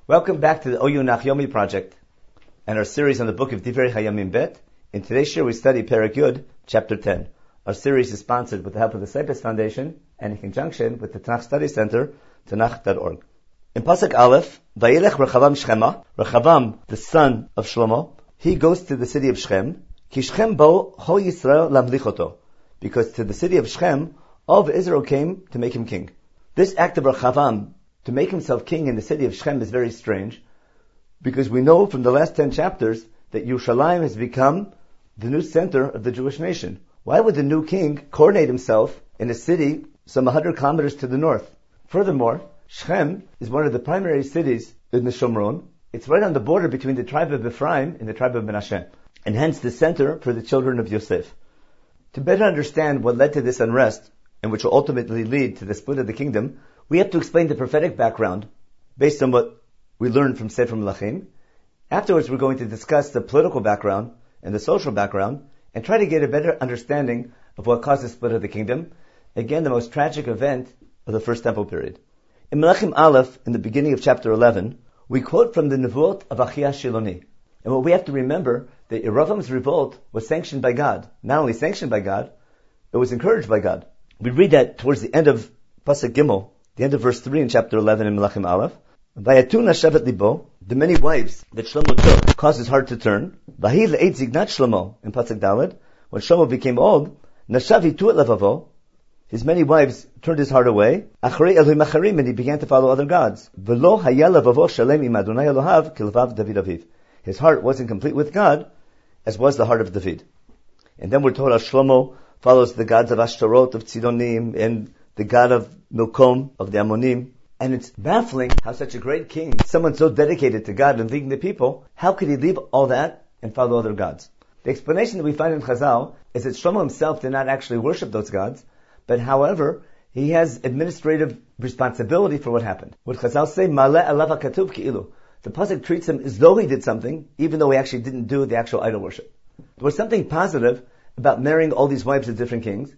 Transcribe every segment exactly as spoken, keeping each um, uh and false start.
Welcome back to the O U Nach Yomi project and our series on the book of Divrei Hayamim Bet. In today's shir we study Perek Yud, chapter ten. Our series is sponsored with the help of the Seipes Foundation and in conjunction with the Tanakh Study Center, Tanakh dot org. In Pasuk Aleph, Vayelech Rechavam Shchema, Rechavam, the son of Shlomo, he goes to the city of Shechem, Ki Shechem bo Ho Yisrael lamlichoto, because to the city of Shechem, all of Israel came to make him king. This act of Rechavam, to make himself king in the city of Shechem, is very strange, because we know from the last ten chapters that Yerushalayim has become the new center of the Jewish nation. Why would the new king coordinate himself in a city some one hundred kilometers to the north? Furthermore, Shechem is one of the primary cities in the Shomron. It's right on the border between the tribe of Ephraim and the tribe of Menashe, and hence the center for the children of Yosef. To better understand what led to this unrest, and which will ultimately lead to the split of the kingdom, we have to explain the prophetic background based on what we learned from Sefer Melachim. Afterwards, we're going to discuss the political background and the social background and try to get a better understanding of what caused the split of the kingdom. Again, the most tragic event of the First Temple period. In Melachim Aleph, in the beginning of chapter eleven, we quote from the Nevuot of Achia Shiloni. And what we have to remember, that Yeravam's revolt was sanctioned by God. Not only sanctioned by God, it was encouraged by God. We read that towards the end of Pasuk Gimel, the end of verse three in chapter eleven in Melachim Aleph. Vayatuna shavet libo, the many wives that Shlomo took caused his heart to turn. Vahi le'eit zignat Shlomo in Pasuk Daled, when Shlomo became old, nashav hitu et levavo, his many wives turned his heart away. Achrei Elohim acharim, and he began to follow other gods. V'lo haya levavo shalem im Adonai Elohav kilvav David aviv. His heart wasn't complete with God, as was the heart of David. And then we're told how Shlomo follows the gods of Ashtaroth, of Tzidonim, and the god of Milkom, of the Ammonim. And it's baffling how such a great king, someone so dedicated to God and leading the people, how could he leave all that and follow other gods? The explanation that we find in Chazal is that Shlomo himself did not actually worship those gods, but however, he has administrative responsibility for what happened. What Chazal say, Maleh alav hakatuv ki'ilu. The pasuk treats him as though he did something, even though he actually didn't do the actual idol worship. There was something positive about marrying all these wives of different kings,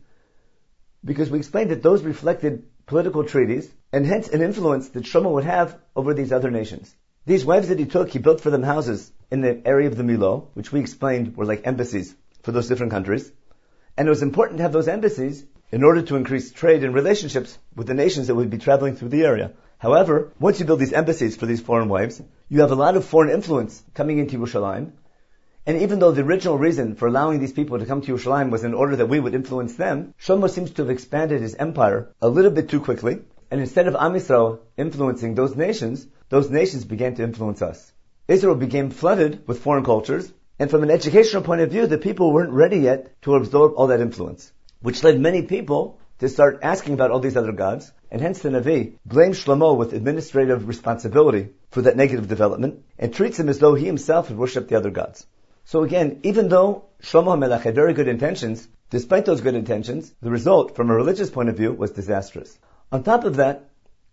because we explained that those reflected political treaties, and hence an influence that Shlomo would have over these other nations. These wives that he took, he built for them houses in the area of the Milo, which we explained were like embassies for those different countries. And it was important to have those embassies in order to increase trade and relationships with the nations that would be traveling through the area. However, once you build these embassies for these foreign wives, you have a lot of foreign influence coming into Yerushalayim. And even though the original reason for allowing these people to come to Yerushalayim was in order that we would influence them, Shlomo seems to have expanded his empire a little bit too quickly. And instead of Am Yisrael influencing those nations, those nations began to influence us. Israel became flooded with foreign cultures, and from an educational point of view, the people weren't ready yet to absorb all that influence, which led many people to start asking about all these other gods, and hence the Navi blames Shlomo with administrative responsibility for that negative development, and treats him as though he himself had worshipped the other gods. So again, even though Shlomo HaMelech had very good intentions, despite those good intentions, the result from a religious point of view was disastrous. On top of that,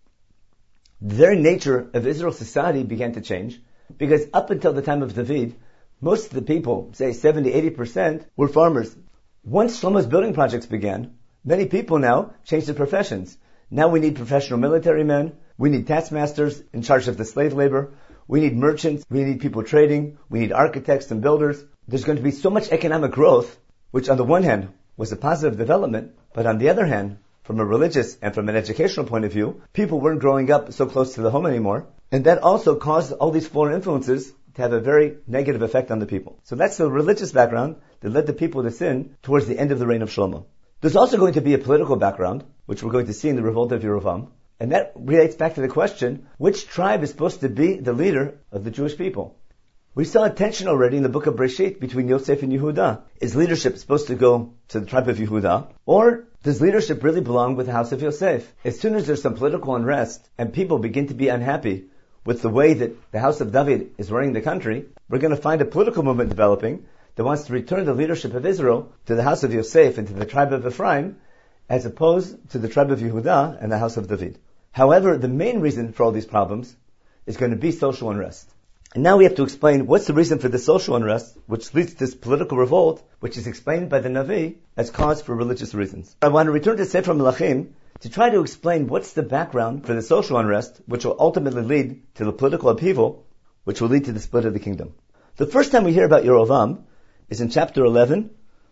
the very nature of Israel's society began to change, because up until the time of David, most of the people, say seventy to eighty percent, were farmers. Once Shlomo's building projects began, many people now changed their professions. Now we need professional military men, we need taskmasters in charge of the slave labor, we need merchants, we need people trading, we need architects and builders. There's going to be so much economic growth, which on the one hand was a positive development, but on the other hand, from a religious and from an educational point of view, people weren't growing up so close to the home anymore. And that also caused all these foreign influences to have a very negative effect on the people. So that's the religious background that led the people to sin towards the end of the reign of Shlomo. There's also going to be a political background, which we're going to see in the revolt of Yerovam. And that relates back to the question, which tribe is supposed to be the leader of the Jewish people? We saw a tension already in the book of Breshit between Yosef and Yehuda. Is leadership supposed to go to the tribe of Yehuda? Or does leadership really belong with the house of Yosef? As soon as there's some political unrest and people begin to be unhappy with the way that the house of David is running the country, we're going to find a political movement developing that wants to return the leadership of Israel to the house of Yosef and to the tribe of Ephraim, as opposed to the tribe of Yehuda and the house of David. However, the main reason for all these problems is going to be social unrest. And now we have to explain what's the reason for the social unrest, which leads to this political revolt, which is explained by the Navi as cause for religious reasons. I want to return to Sefer Melachim to try to explain what's the background for the social unrest, which will ultimately lead to the political upheaval, which will lead to the split of the kingdom. The first time we hear about Yerovam is in chapter eleven,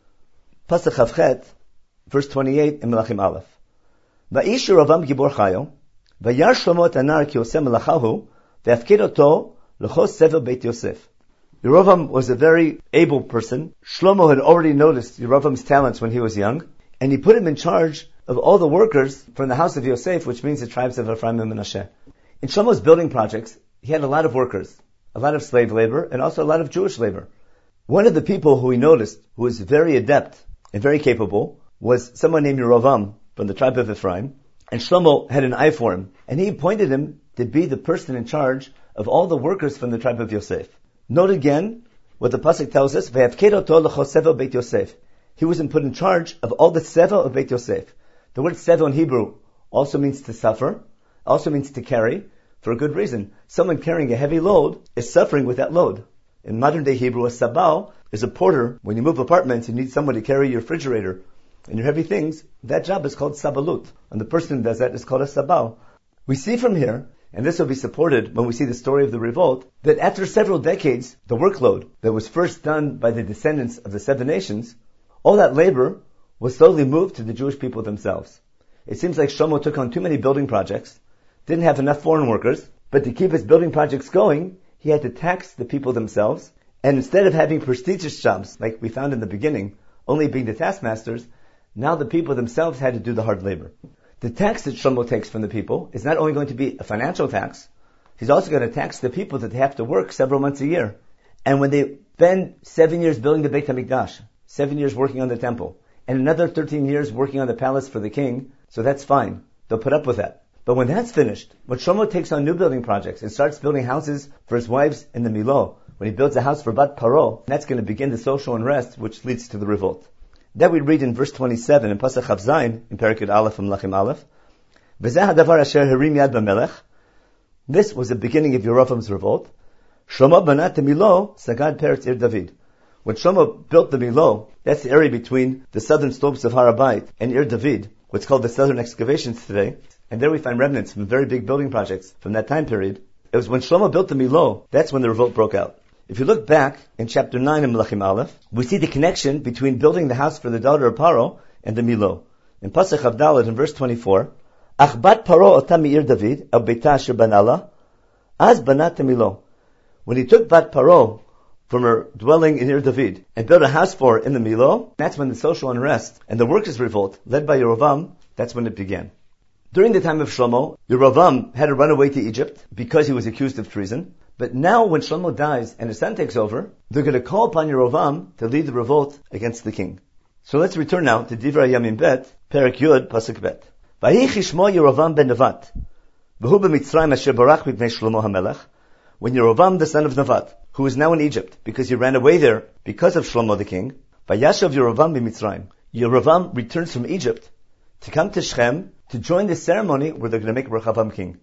Pasuk Chavchet, verse twenty-eight in Melachim Aleph. Va'ish Yerovam gibor chayo, vayar Shlomo et anar ki oseh melachahu, ve'afkid oto l'chos sefer Beit Yosef. Yerovam was a very able person. Shlomo had already noticed Yerovam's talents when he was young, and he put him in charge of all the workers from the house of Yosef, which means the tribes of Ephraim and Menashe. In Shlomo's building projects, he had a lot of workers, a lot of slave labor, and also a lot of Jewish labor. One of the people who he noticed, who was very adept and very capable, was someone named Yerovam from the tribe of Ephraim, and Shlomo had an eye for him, and he appointed him to be the person in charge of all the workers from the tribe of Yosef. Note again what the pasuk tells us: "Ve'afked oto l'chos seva Beit Yosef." He was put in charge of all the seva of Beit Yosef. The word seva in Hebrew also means to suffer, also means to carry, for a good reason. Someone carrying a heavy load is suffering with that load. In modern day Hebrew, a sabal is a porter. When you move apartments, you need someone to carry your refrigerator and your heavy things. That job is called sabalut, and the person who does that is called a sabal. We see from here, and this will be supported when we see the story of the revolt, that after several decades, the workload that was first done by the descendants of the seven nations, all that labor was slowly moved to the Jewish people themselves. It seems like Shlomo took on too many building projects, didn't have enough foreign workers, but to keep his building projects going, he had to tax the people themselves, and instead of having prestigious jobs, like we found in the beginning, only being the taskmasters, now the people themselves had to do the hard labor. The tax that Shlomo takes from the people is not only going to be a financial tax, he's also going to tax the people that they have to work several months a year. And when they spend seven years building the Beit HaMikdash, seven years working on the temple, and another thirteen years working on the palace for the king, so that's fine. They'll put up with that. But when that's finished, when Shlomo takes on new building projects and starts building houses for his wives in the Milo, when he builds a house for Bat Paro, that's going to begin the social unrest, which leads to the revolt. That we read in verse twenty-seven in Pasuk Chav Zayin, in Perek Yud Aleph from Melachim Aleph. V'zeh hadavar asher harim yad b'melech. This was the beginning of Yerovam's revolt. Shlomo banat Milo sagad peretz ir David. When Shlomo built the Milo, that's the area between the southern slopes of Har HaBayit and Ir David, what's called the southern excavations today, and there we find remnants from very big building projects from that time period. It was when Shlomo built the Milo, that's when the revolt broke out. If you look back in chapter nine in Melachim Aleph, we see the connection between building the house for the daughter of Paro and the Milo. In Pasuk Chav Daled in verse twenty-four, Ach bat Paro ota mi'ir David, el beita asher banala, az banat Milo. When he took Bat Paro from her dwelling in Ir David and built a house for her in the Milo, that's when the social unrest and the workers' revolt, led by Yerovam, that's when it began. During the time of Shlomo, Yerovam had to run away to Egypt because he was accused of treason. But now when Shlomo dies and his son takes over, they're going to call upon Yerovam to lead the revolt against the king. So let's return now to Divrei Hayamim Bet, Perek Yud, Pasuk Bet. Vayichi Shmo Yerovam ben Nevat, v'hu b'Mitzrayim asher barach mipnei Shlomo HaMelech. When Yerovam, the son of Nevat, who is now in Egypt, because he ran away there because of Shlomo the king, Vayashav Yerovam b'Mitzrayim. Yerovam returns from Egypt to come to Shechem to join the ceremony where they're going to make Rechavam king.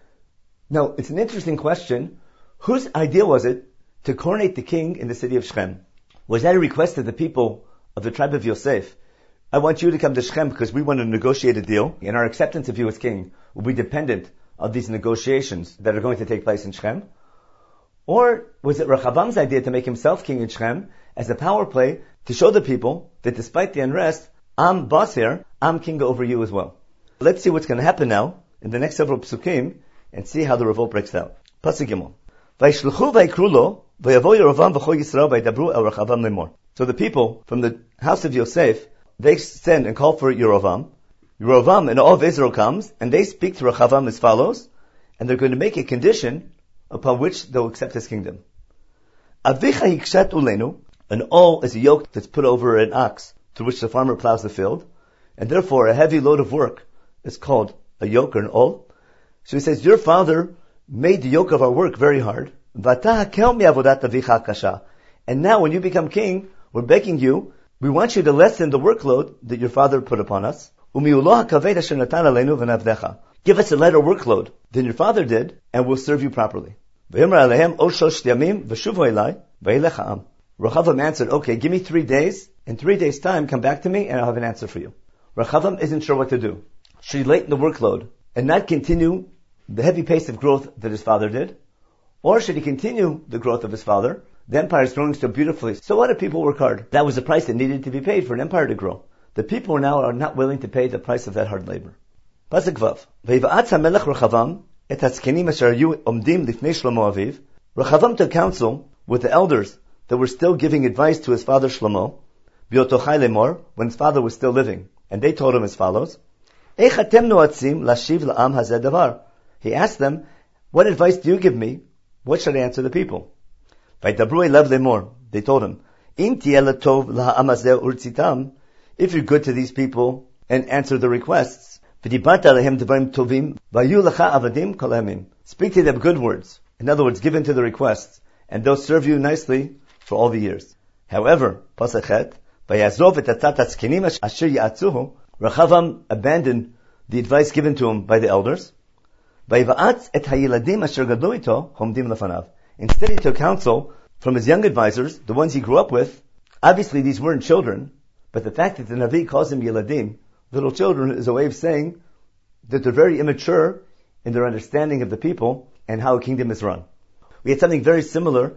Now, it's an interesting question. Whose idea was it to coronate the king in the city of Shechem? Was that a request of the people of the tribe of Yosef? I want you to come to Shechem because we want to negotiate a deal, and our acceptance of you as king will be dependent on these negotiations that are going to take place in Shechem. Or was it Rechavam idea to make himself king in Shechem as a power play to show the people that despite the unrest, I'm boss here, I'm king over you as well? Let's see what's going to happen now in the next several psukim and see how the revolt breaks out. Pasuk Gimel. Vayishluchu vaykru lo, vayavo Yerovam v'chol Yisrael vayidabru el Rechavam lemor. So the people from the house of Yosef, they send and call for Yerovam. Yerovam and all of Israel comes, and they speak to Rechavam as follows, and they're going to make a condition upon which they'll accept his kingdom. Avicha hikshat ulenu, an awl is a yoke that's put over an ox through which the farmer plows the field, and therefore a heavy load of work is called a yoke or an awl. So he says, your father made the yoke of our work very hard. And now when you become king, we're begging you, we want you to lessen the workload that your father put upon us. Give us a lighter workload than your father did, and we'll serve you properly. Rechavam answered, okay, give me three days. In three days' time, come back to me, and I'll have an answer for you. Rechavam isn't sure what to do. Should he lighten the workload and not continue the heavy pace of growth that his father did? Or should he continue the growth of his father? The empire is growing so beautifully. So what if people work hard? That was the price that needed to be paid for an empire to grow. The people now are not willing to pay the price of that hard labor. Pasuk Vav. V'yiva'atz HaMelech Rechavam et hatzkenim asher hayu omdim lifnei Shlomo aviv. Rechavam took counsel with the elders that were still giving advice to his father Shlomo, b'yoto chai lemor, when his father was still living. And they told him as follows, Eich atem noatzim lashiv la'am hazeh davar. He asked them, what advice do you give me? What should I answer the people? V'yidabru elav lemor. They told him, Im tiyeh latov la'am hazeh urtzitam. If you're good to these people and answer the requests, v'dibarta alehem devarim tovim, v'yu lacha avadim kol hayamim. Speak to them good words. In other words, give in to the requests, and they'll serve you nicely for all the years. However, Pasachet, v'yazov et atat hatzkenim asher ya'atzuhu, Rechavam abandoned the advice given to him by the elders. V'yiva'atz et hayiladim asher gadlu ito homdim lefanav. Instead, he took counsel from his young advisors, the ones he grew up with. Obviously, these weren't children, but the fact that the Navi calls them Yiladim, little children, is a way of saying that they're very immature in their understanding of the people and how a kingdom is run. We had something very similar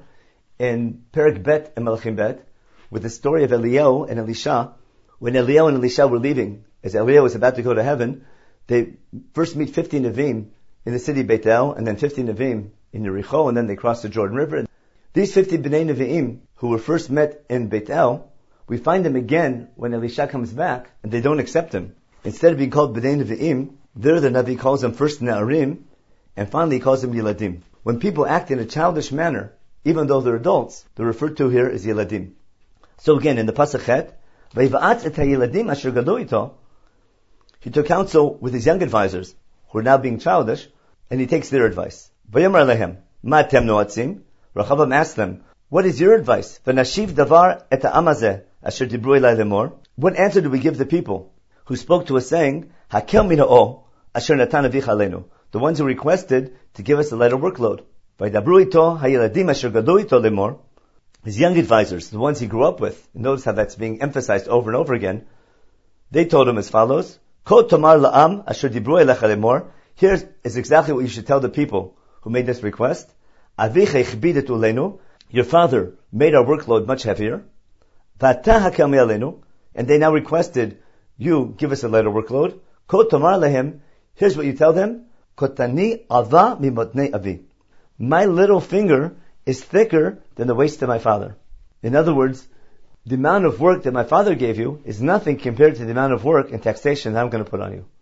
in Perek Bet and Melachim Bet with the story of Eliyahu and Elisha. When Eliyahu and Elisha were leaving, as Eliyahu was about to go to heaven, they first meet fifty Nevi'im in the city Beit El, and then fifty Nevi'im in Yericho, and then they cross the Jordan River. These fifty Bnei Nevi'im, who were first met in Beit El, we find them again when Elisha comes back, and they don't accept him. Instead of being called Bnei Nevi'im, there the Navi calls them first Na'arim, and finally he calls them Yiladim. When people act in a childish manner, even though they're adults, they're referred to here as Yiladim. So again, in the Pasuk Chet, V'yiva'atz et hayiladim asher gadlu ito, he took counsel with his young advisors, who are now being childish, and he takes their advice. V'yomer alehem, ma atem noatzim? Rechavam asked them, what is your advice? V'nashiv davar et ha'am hazeh asher dibru elai lemor. What answer do we give the people who spoke to us saying, Hakel mina'o asher natan avicha aleinu, the ones who requested to give us a lighter workload? V'yidabru ito hayiladim asher gadlu ito lemor. His young advisors, the ones he grew up with, and notice how that's being emphasized over and over again, they told him as follows, Ko tomar la'am asher dibru elecha lemor. Here is exactly what you should tell the people who made this request. Avicha ichbidet uleinu. Your father made our workload much heavier. V'ata hakel me'aleinu. And they now requested, you give us a lighter workload. Ko tomar lehem. Here's what you tell them. Kotani ava mimotnei avi. My little finger is thicker than the waist of my father. In other words, the amount of work that my father gave you is nothing compared to the amount of work and taxation that I'm going to put on you.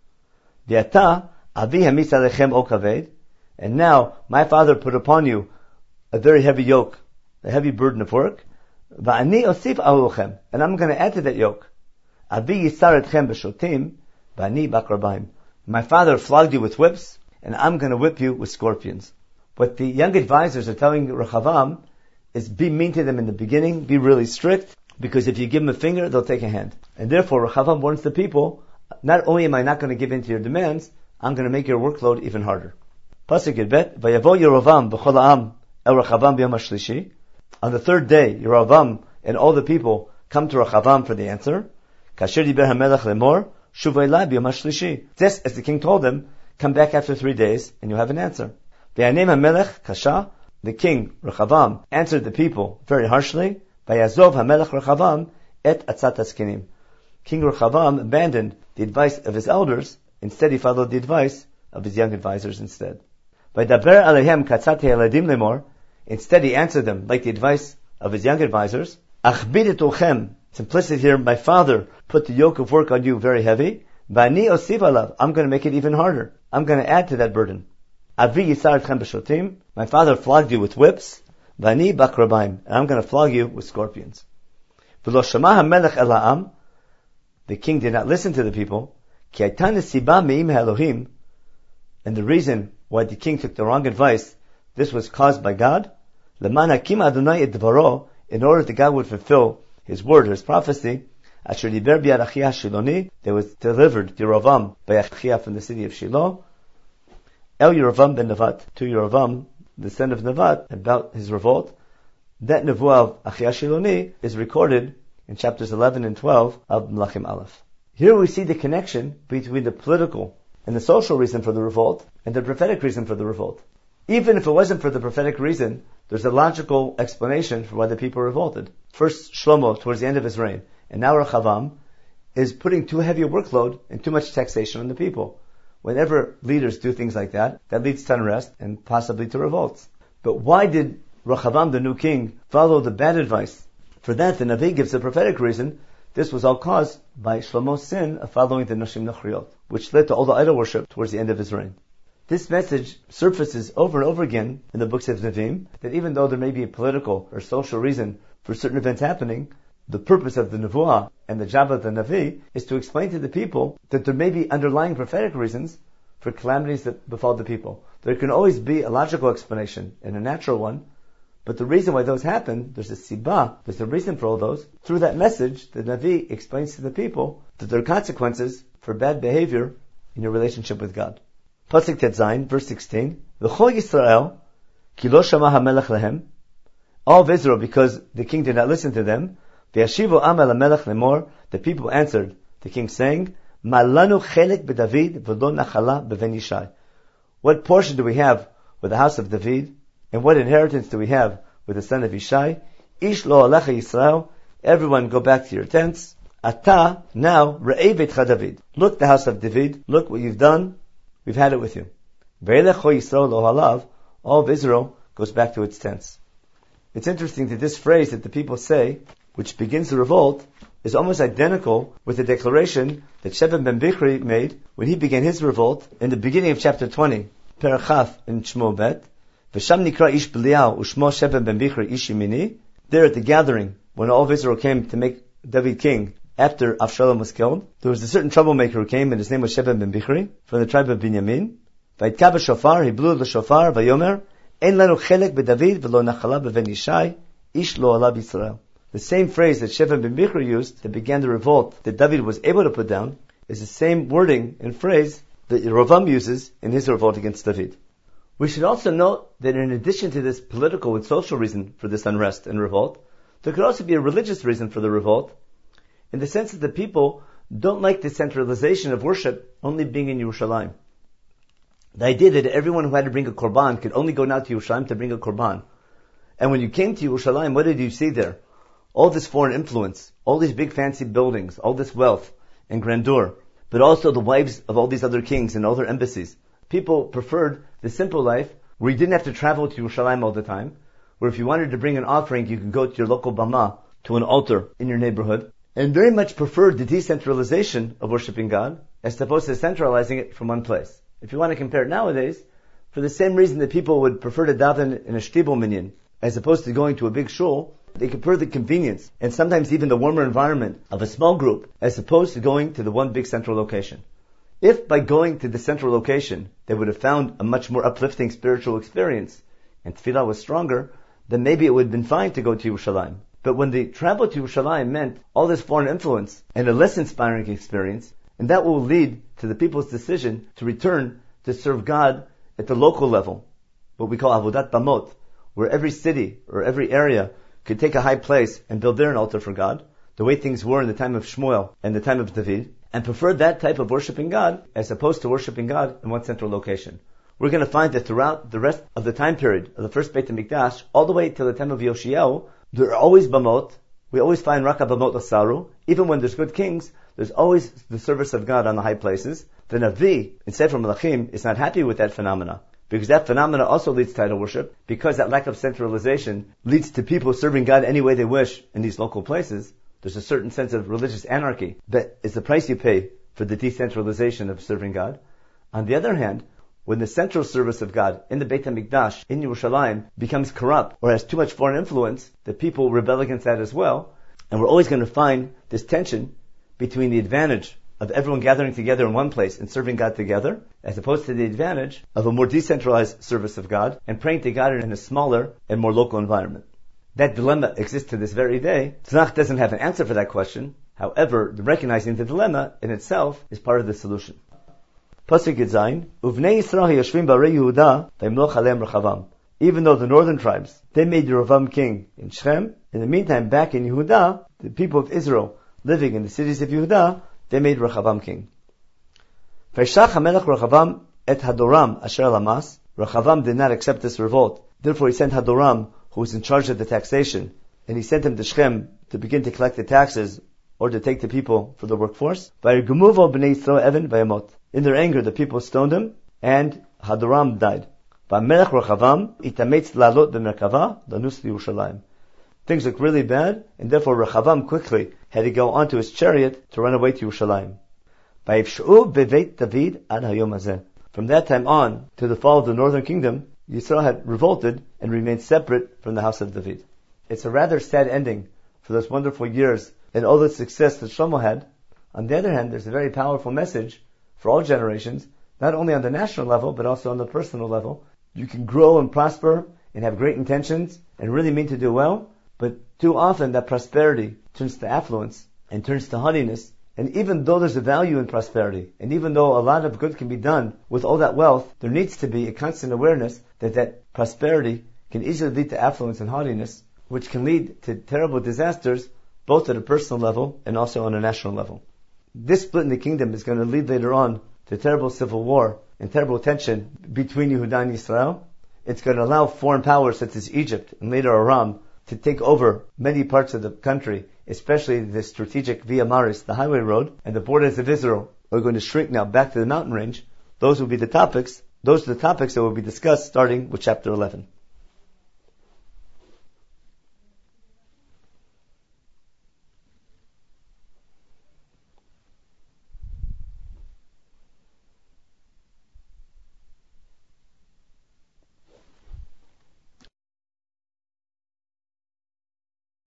V'ata avi hamis alechem o kaved. And now, my father put upon you a very heavy yoke, a heavy burden of work. V'ani osif ahuchem. And I'm going to add to that yoke. Avi yisar etchem b'shotim, v'ani bakrabim. My father flogged you with whips, and I'm going to whip you with scorpions. What the young advisors are telling Rechavam is be mean to them in the beginning, be really strict, because if you give them a finger, they'll take a hand. And therefore, Rechavam warns the people, not only am I not going to give in to your demands, I'm going to make your workload even harder. Pasuk Yudbet, Vayavo Yerovam b'chol ha'am el Rechavam b'yom hashlishi. On the third day, Yerovam and all the people come to Rechavam for the answer. Kasher diber hamelech lemor, shuvay la b'yom hashlishi. Just as the king told them, come back after three days and you'll have an answer. V'yanem hamelech kasha. The king, Rechavam, answered the people very harshly. Vayazov hamelech Rechavam et atzat hatzkenim. King Rechavam abandoned the advice of his elders. Instead, he followed the advice of his young advisors instead. Vaydaber alehem katzat ha'eladim lemor. Instead, he answered them like the advice of his young advisors. Achbid et ulchem. Simplicity here, my father put the yoke of work on you very heavy. V'ani osiv alav. I'm going to make it even harder. I'm going to add to that burden. Avi yisar etchem b'shotim. My father flogged you with whips. V'ani bakrabim. And I'm going to flog you with scorpions. V'lo shama hamelech el ha'am. The king did not listen to the people. Ki hayta nesiba me'im ha'elohim. And the reason why the king took the wrong advice, this was caused by God. Leman hakim Adonai et dvaro. In order that God would fulfill his word, his prophecy. Asher diber b'yad Achia Shiloni. There was delivered Yerovam by Achia from the city of Shiloh. El Yerovam ben Nevat, to Yerovam, the son of Nevat, about his revolt. That nevuah of Achia Shiloni is recorded in chapters eleven and twelve of Melachim Aleph. Here we see the connection between the political and the social reason for the revolt and the prophetic reason for the revolt. Even if it wasn't for the prophetic reason, there's a logical explanation for why the people revolted. First Shlomo, towards the end of his reign, and now Rechavam, is putting too heavy a workload and too much taxation on the people. Whenever leaders do things like that, that leads to unrest and possibly to revolts. But why did Rechavam, the new king, follow the bad advice? For that, the Navi gives a prophetic reason. This was all caused by Shlomo's sin of following the Nashim Nachriot, which led to all the idol worship towards the end of his reign. This message surfaces over and over again in the books of Nevi'im, that even though there may be a political or social reason for certain events happening, the purpose of the Nevuah and the job of the Navi is to explain to the people that there may be underlying prophetic reasons for calamities that befall the people. There can always be a logical explanation and a natural one, but the reason why those happen, there's a sibah, there's a reason for all those. Through that message, the Navi explains to the people that there are consequences for bad behavior in your relationship with God. Pasuk Tetzayin, verse sixteen, V'chol Yisrael, ki lo shama hamelech lehem, all of Israel, because the king did not listen to them, V'yashivu am el hamelech lemor, the people answered the king saying, Ma lanu chelek b'David v'lo nachala b'ven Yishai. What portion do we have with the house of David, and what inheritance do we have with the son of Yishai? Ish lo alecha Yisrael, everyone go back to your tents. Ata, now, re'ei beitcha David. Look the house of David, look what you've done, we've had it with you. Ve'elecho Yisrael lo halav, all of Israel goes back to its tents. It's interesting that this phrase that the people say, which begins the revolt, is almost identical with the declaration that Sheva ben Bichri made when he began his revolt in the beginning of chapter twenty, Perachaf in Shmo Bet. V'sham nikra ish Belial u'shmo Sheva ben Bichri ish yimini. There at the gathering, when all of Israel came to make David king after Avshalom was killed, there was a certain troublemaker who came, and his name was Sheva ben Bichri, from the tribe of Binyamin. V'yitka b'shofar, he blew the shofar, v'yomer, ein lanu chelek b'David v'lo nachala b'ven Yishai, ish lo ala b'Yisrael. The same phrase that Sheva ben Bichri used that began the revolt that David was able to put down is the same wording and phrase that Yerovam uses in his revolt against David. We should also note that in addition to this political and social reason for this unrest and revolt, there could also be a religious reason for the revolt, in the sense that the people don't like the centralization of worship only being in Yerushalayim. The idea that everyone who had to bring a korban could only go now to Yerushalayim to bring a korban. And when you came to Yerushalayim, what did you see there? All this foreign influence, all these big fancy buildings, all this wealth and grandeur, but also the wives of all these other kings and all their embassies. People preferred the simple life where you didn't have to travel to Yerushalayim all the time, where if you wanted to bring an offering, you could go to your local bama, to an altar in your neighborhood, and very much preferred the decentralization of worshiping God as opposed to centralizing it from one place. If you want to compare it nowadays, for the same reason that people would prefer to daven in a shtibel minyan as opposed to going to a big shul, they prefer the convenience and sometimes even the warmer environment of a small group as opposed to going to the one big central location. If by going to the central location they would have found a much more uplifting spiritual experience and tefillah was stronger, then maybe it would have been fine to go to Yerushalayim. But when the travel to Yerushalayim meant all this foreign influence and a less inspiring experience, and that will lead to the people's decision to return to serve God at the local level, what we call avodat bamot, where every city or every area could take a high place and build there an altar for God, the way things were in the time of Shmuel and the time of David, and preferred that type of worshiping God as opposed to worshiping God in one central location. We're going to find that throughout the rest of the time period of the first Beit HaMikdash, all the way till the time of Yoshiyahu, there are always bamot. We always find Raka bamot asaru. Even when there's good kings, there's always the service of God on the high places. The Navi, in Sefer Melachim, is not happy with that phenomena, because that phenomena also leads to idol worship, because that lack of centralization leads to people serving God any way they wish in these local places. There's a certain sense of religious anarchy that is the price you pay for the decentralization of serving God. On the other hand, when the central service of God in the Beit HaMikdash, in Yerushalayim, becomes corrupt or has too much foreign influence, the people rebel against that as well. And we're always going to find this tension between the advantage of everyone gathering together in one place and serving God together, as opposed to the advantage of a more decentralized service of God and praying to God in a smaller and more local environment. That dilemma exists to this very day. Tanakh doesn't have an answer for that question. However, recognizing the dilemma in itself is part of the solution. Pasuk Yitzayin, Uvnei Yisrael Yashvim Barei Yehuda, Vayimloch Aleim Rechavam. Even though the northern tribes, they made Yerovam king in Shechem, in the meantime, back in Yehuda, the people of Israel living in the cities of Yehuda, they made Rechavam king. Vayshach HaMelech Rechavam et Hadoram asher lamas. Rechavam did not accept this revolt. Therefore he sent Hadoram, who was in charge of the taxation, and he sent him to Shechem to begin to collect the taxes or to take the people for the workforce. Vayirgemuvo b'nei Yisrael even vayamot. In their anger, the people stoned him, and Hadoram died. V'amelech Rechavam itametz la'alot b'merkava lanus lYerushalayim. Things look really bad, and therefore Rechavam quickly had to go onto his chariot to run away to Yerushalayim. Vayivshu beveit David ad hayom hazeh. From that time on, to the fall of the northern kingdom, Yisrael had revolted and remained separate from the house of David. It's a rather sad ending for those wonderful years and all the success that Shlomo had. On the other hand, there's a very powerful message for all generations, not only on the national level, but also on the personal level. You can grow and prosper and have great intentions and really mean to do well, but too often that prosperity turns to affluence and turns to haughtiness. And even though there's a value in prosperity, and even though a lot of good can be done with all that wealth, there needs to be a constant awareness that that prosperity can easily lead to affluence and haughtiness, which can lead to terrible disasters, both at a personal level and also on a national level. This split in the kingdom is going to lead later on to terrible civil war and terrible tension between Yehuda and Israel. It's going to allow foreign powers such as Egypt and later Aram to take over many parts of the country, especially the strategic Via Maris, the highway road, and the borders of Israel are going to shrink now back to the mountain range. Those will be the topics. Those are the topics that will be discussed starting with chapter eleven.